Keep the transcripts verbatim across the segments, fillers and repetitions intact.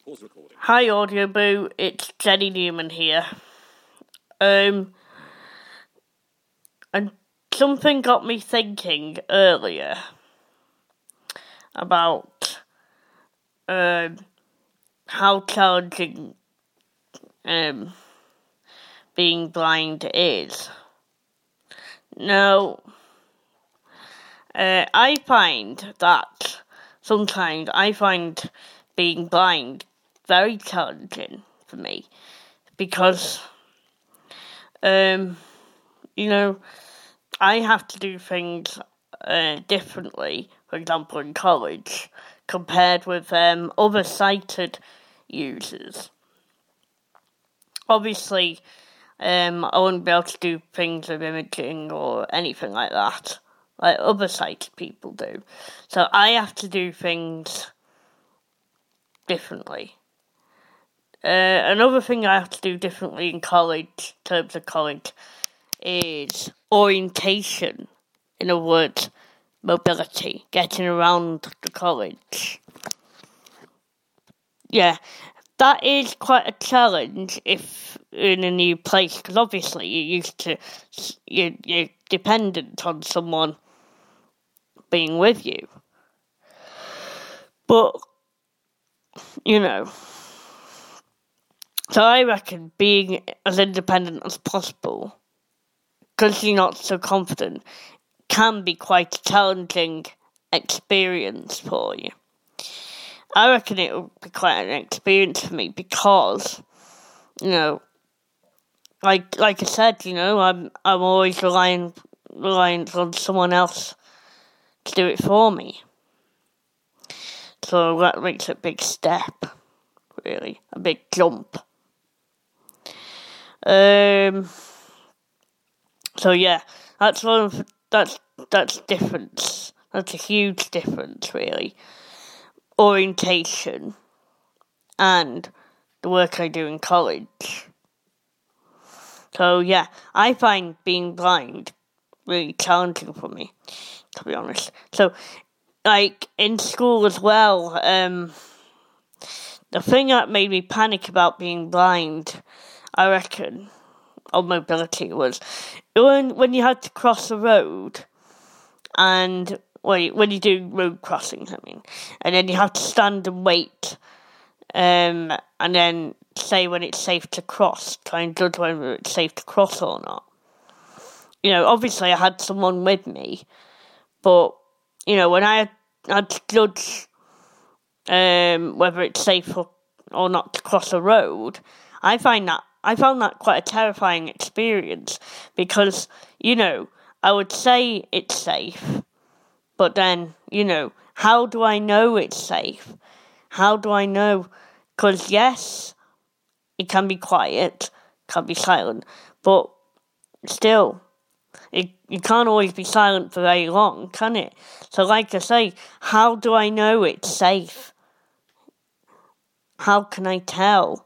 Hi Audio Boo, it's Jenny Newman here. Um, and something got me thinking earlier about um how challenging um being blind is. Now, uh, I find that sometimes I find being blind very challenging for me because, um, you know, I have to do things uh, differently, for example, in college, compared with um, other sighted users. Obviously, um, I wouldn't be able to do things with imaging or anything like that, like other sighted people do. So I have to do things differently. Uh, another thing I have to do differently in college, in terms of college, is orientation. In other words, mobility, getting around the college. Yeah, that is quite a challenge if in a new place, because obviously you're used to, you're, you're dependent on someone being with you. But, you know, so I reckon being as independent as possible, because you're not so confident, can be quite a challenging experience for you. I reckon it will be quite an experience for me because, you know, like like I said, you know, I'm I'm always relying reliant on someone else to do it for me. So that makes a big step, really, a big jump. Um. So yeah, that's one of that's that's difference. That's a huge difference, really. Orientation and the work I do in college. So yeah, I find being blind really challenging for me, to be honest. So, like in school as well, um, the thing that made me panic about being blind, I reckon, or mobility was when when you had to cross the road, and well, when you do road crossings, I mean, and then you have to stand and wait, um, and then say when it's safe to cross, try and judge whether it's safe to cross or not. You know, obviously I had someone with me, but, you know, when I had, had to judge um, whether it's safe or, or not to cross a road, I find that I found that quite a terrifying experience because, you know, I would say it's safe, but then, you know, how do I know it's safe? How do I know? Because, yes, it can be quiet, can be silent, but still, it, you can't always be silent for very long, can it? So, like I say, how do I know it's safe? How can I tell?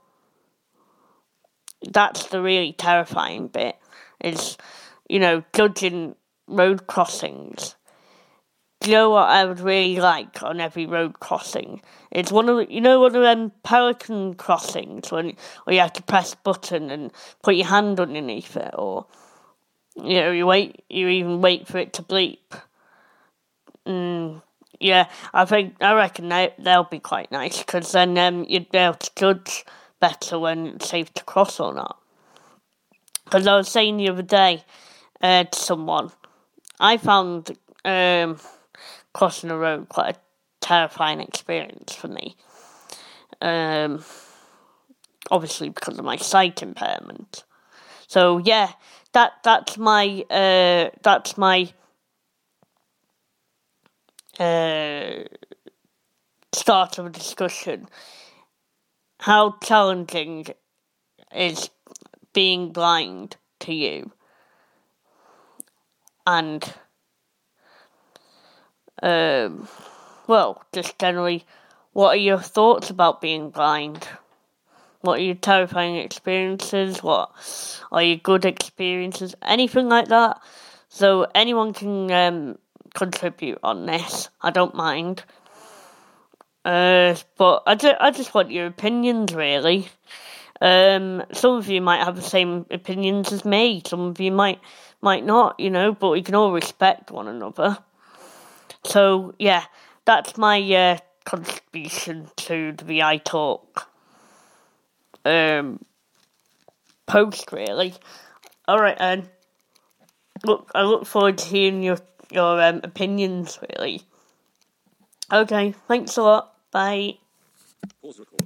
That's the really terrifying bit, is, you know, judging road crossings. Do you know what I would really like on every road crossing? It's one of the, you know, one of them pelican crossings when where you have to press a button and put your hand underneath it, or you know, you wait, you even wait for it to bleep. Mm, yeah, I think I reckon they they'll be quite nice because then um, you'd be able to judge better when it's safe to cross or not. Because I was saying the other day uh, to someone, I found um, crossing a road quite a terrifying experience for me. Um, obviously because of my sight impairment. So yeah, that that's my uh, that's my uh, start of a discussion. How challenging is being blind to you? And, um, well, just generally, what are your thoughts about being blind? What are your terrifying experiences? What are your good experiences? Anything like that. So anyone can um, contribute on this. I don't mind. Uh, but I just, I just want your opinions, really. Um, some of you might have the same opinions as me. Some of you might might not, you know, but we can all respect one another. So, yeah, that's my uh, contribution to the V I Talk um, post, really. Alright, then. Look, I look forward to hearing your, your um, opinions, really. Okay, thanks a lot. Bye. Pause recording.